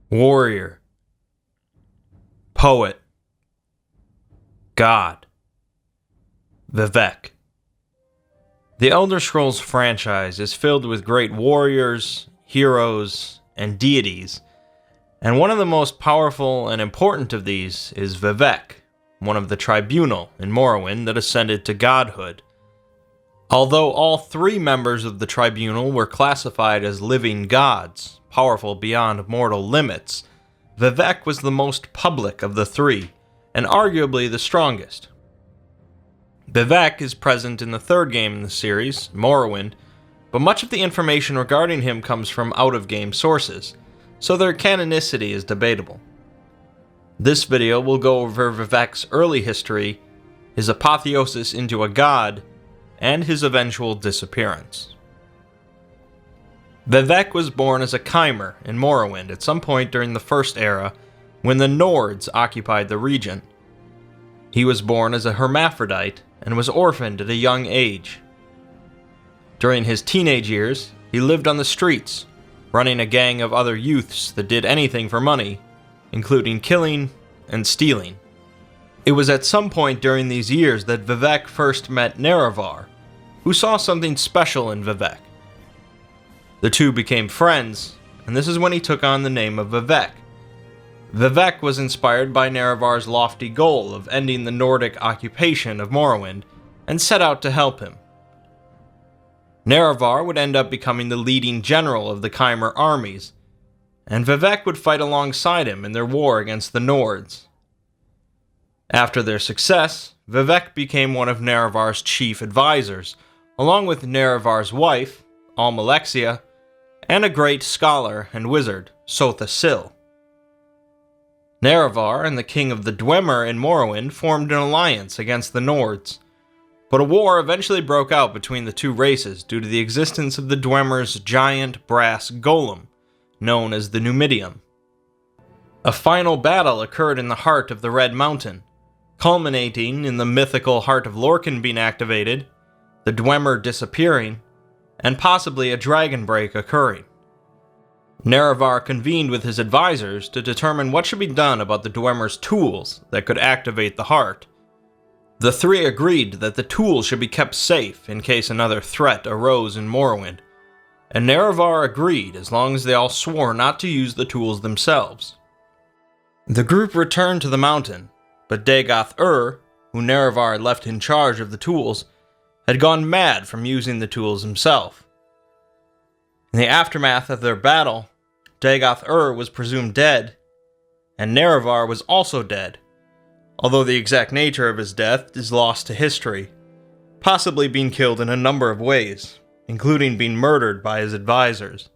Warrior, poet, god, Vivec. The Elder Scrolls franchise is filled with great warriors, heroes, and deities, and one of the most powerful and important of these is Vivec, one of the Tribunal in Morrowind that ascended to godhood. Although all three members of the Tribunal were classified as living gods, powerful beyond mortal limits, Vivec was the most public of the three, and arguably the strongest. Vivec is present in the third game in the series, Morrowind, but much of the information regarding him comes from out-of-game sources, so their canonicity is debatable. This video will go over Vivec's early history, his apotheosis into a god, and his eventual disappearance. Vivec was born as a Chimer in Morrowind at some point during the First Era, when the Nords occupied the region. He was born as a hermaphrodite and was orphaned at a young age. During his teenage years, he lived on the streets, running a gang of other youths that did anything for money, including killing and stealing. It was at some point during these years that Vivec first met Nerevar, who saw something special in Vivec. The two became friends, and this is when he took on the name of Vivec. Vivec was inspired by Nerevar's lofty goal of ending the Nordic occupation of Morrowind, and set out to help him. Nerevar would end up becoming the leading general of the Chimer armies, and Vivec would fight alongside him in their war against the Nords. After their success, Vivec became one of Nerevar's chief advisors, along with Nerevar's wife, Almalexia, and a great scholar and wizard, Sotha Sil. Nerevar and the king of the Dwemer in Morrowind formed an alliance against the Nords, but a war eventually broke out between the two races due to the existence of the Dwemer's giant brass golem, known as the Numidium. A final battle occurred in the heart of the Red Mountain, culminating in the mythical Heart of Lorkhan being activated, the Dwemer disappearing, and possibly a dragon break occurring. Nerevar convened with his advisors to determine what should be done about the Dwemer's tools that could activate the heart. The three agreed that the tools should be kept safe in case another threat arose in Morrowind, and Nerevar agreed as long as they all swore not to use the tools themselves. The group returned to the mountain, but Dagoth-Ur, who Nerevar had left in charge of the tools, had gone mad from using the tools himself. In the aftermath of their battle, Dagoth-Ur was presumed dead, and Nerevar was also dead, although the exact nature of his death is lost to history, possibly being killed in a number of ways, including being murdered by his advisors.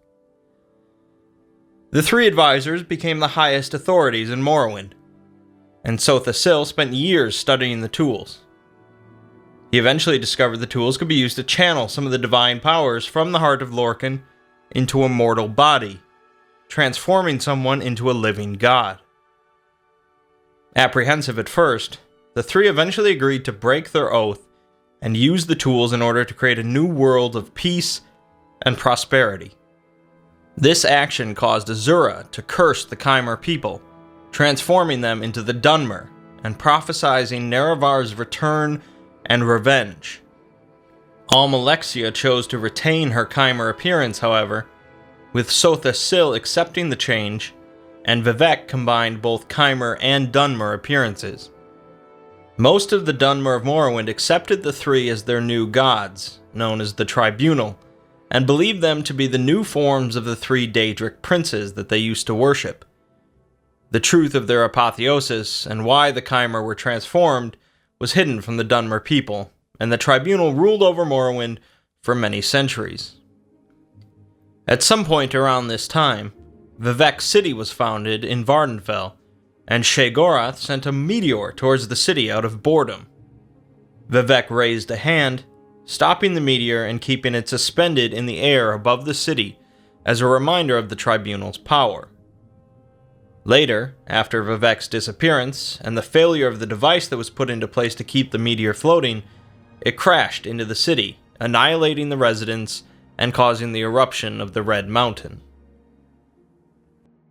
The three advisors became the highest authorities in Morrowind, and Sotha Sil spent years studying the tools. He eventually discovered the tools could be used to channel some of the divine powers from the Heart of Lorkhan into a mortal body, transforming someone into a living god. Apprehensive at first, the three eventually agreed to break their oath and use the tools in order to create a new world of peace and prosperity. This action caused Azura to curse the Chimer people, transforming them into the Dunmer and prophesizing Nerevar's return and revenge. Almalexia chose to retain her Chimer appearance, however, with Sotha Sil accepting the change, and Vivec combined both Chimer and Dunmer appearances. Most of the Dunmer of Morrowind accepted the three as their new gods, known as the Tribunal, and believed them to be the new forms of the three Daedric princes that they used to worship. The truth of their apotheosis and why the Chimer were transformed was hidden from the Dunmer people, and the Tribunal ruled over Morrowind for many centuries. At some point around this time, Vivec City was founded in Vvardenfell, and Sheogorath sent a meteor towards the city out of boredom. Vivec raised a hand, stopping the meteor and keeping it suspended in the air above the city as a reminder of the Tribunal's power. Later, after Vivec's disappearance and the failure of the device that was put into place to keep the meteor floating, it crashed into the city, annihilating the residents and causing the eruption of the Red Mountain.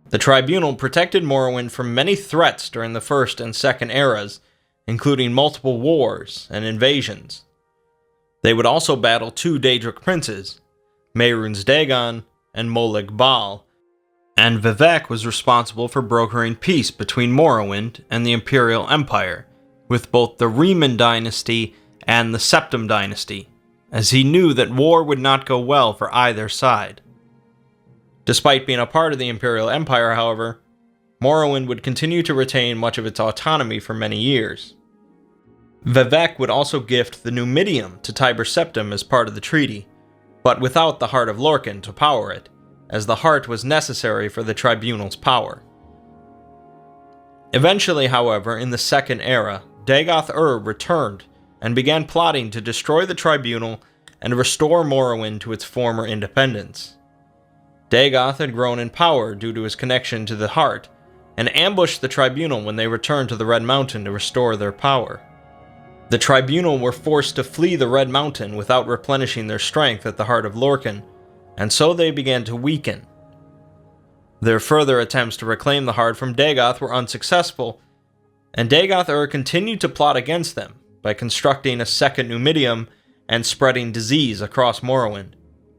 The Tribunal protected Morrowind from many threats during the First and Second Eras, including multiple wars and invasions. They would also battle two Daedric princes, Mehrunes Dagon and Molag Bal, and Vivec was responsible for brokering peace between Morrowind and the Imperial Empire, with both the Riemann dynasty and the Septim dynasty, as he knew that war would not go well for either side. Despite being a part of the Imperial Empire, however, Morrowind would continue to retain much of its autonomy for many years. Vivec would also gift the Numidium to Tiber Septim as part of the treaty, but without the Heart of Lorkhan to power it, as the heart was necessary for the Tribunal's power. Eventually, however, in the Second Era, Dagoth-Ur returned and began plotting to destroy the Tribunal and restore Morrowind to its former independence. Dagoth had grown in power due to his connection to the Heart, and ambushed the Tribunal when they returned to the Red Mountain to restore their power. The Tribunal were forced to flee the Red Mountain without replenishing their strength at the Heart of Lorkhan, and so they began to weaken. Their further attempts to reclaim the Heart from Dagoth were unsuccessful, and Dagoth-Ur continued to plot against them by constructing a second Numidium and spreading disease across Morrowind.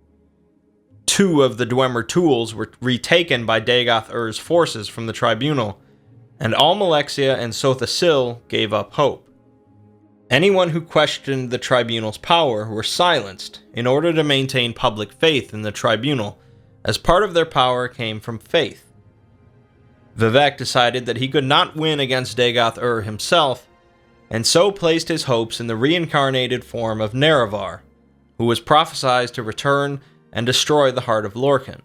Two of the Dwemer tools were retaken by Dagoth-Ur's forces from the Tribunal, and Almalexia and Sotha Sil gave up hope. Anyone who questioned the Tribunal's power were silenced in order to maintain public faith in the Tribunal, as part of their power came from faith. Vivec decided that he could not win against Dagoth-Ur himself, and so placed his hopes in the reincarnated form of Nerevar, who was prophesied to return and destroy the Heart of Lorkhan.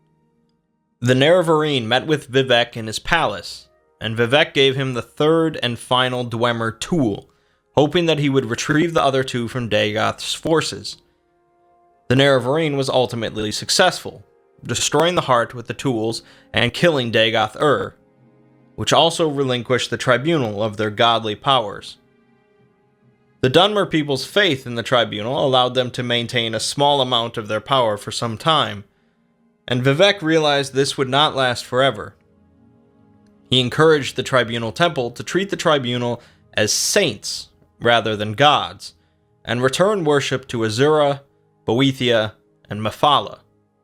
The Nerevarine met with Vivec in his palace, and Vivec gave him the third and final Dwemer tool, hoping that he would retrieve the other two from Dagoth's forces. The Nerevarine was ultimately successful, destroying the Heart with the tools and killing Dagoth-Ur, which also relinquished the Tribunal of their godly powers. The Dunmer people's faith in the Tribunal allowed them to maintain a small amount of their power for some time, and Vivec realized this would not last forever. He encouraged the Tribunal Temple to treat the Tribunal as saints rather than gods, and return worship to Azura, Boethia, and Mephala.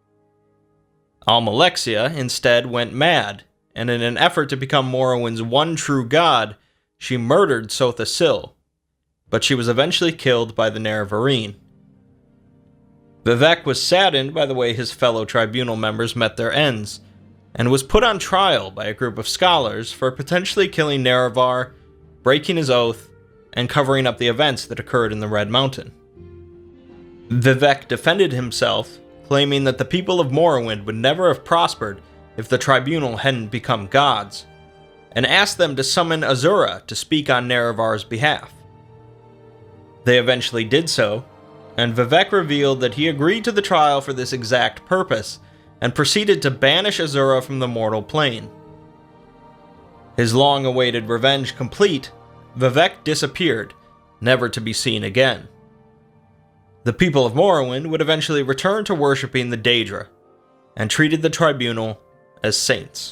Almalexia instead went mad, and in an effort to become Morrowind's one true god, she murdered Sotha Sil, but she was eventually killed by the Nerevarine. Vivec was saddened by the way his fellow Tribunal members met their ends, and was put on trial by a group of scholars for potentially killing Nerevar, breaking his oath, and covering up the events that occurred in the Red Mountain. Vivec defended himself, claiming that the people of Morrowind would never have prospered if the Tribunal hadn't become gods, and asked them to summon Azura to speak on Nerevar's behalf. They eventually did so, and Vivec revealed that he agreed to the trial for this exact purpose, and proceeded to banish Azura from the mortal plane. His long-awaited revenge complete, Vivec disappeared, never to be seen again. The people of Morrowind would eventually return to worshipping the Daedra, and treated the Tribunal as saints.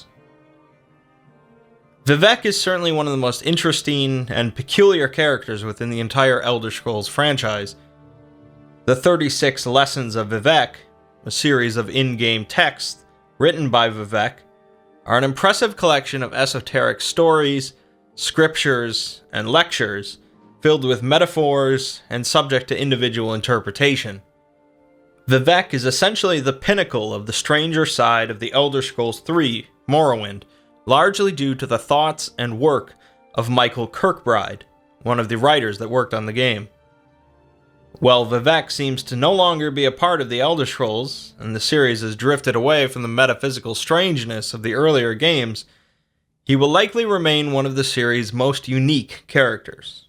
Vivec is certainly one of the most interesting and peculiar characters within the entire Elder Scrolls franchise. The 36 Lessons of Vivec, a series of in-game texts written by Vivec, are an impressive collection of esoteric stories, scriptures, and lectures filled with metaphors and subject to individual interpretation. Vivec is essentially the pinnacle of the stranger side of the Elder Scrolls III: Morrowind, largely due to the thoughts and work of Michael Kirkbride, one of the writers that worked on the game. While Vivec seems to no longer be a part of the Elder Scrolls, and the series has drifted away from the metaphysical strangeness of the earlier games, he will likely remain one of the series' most unique characters.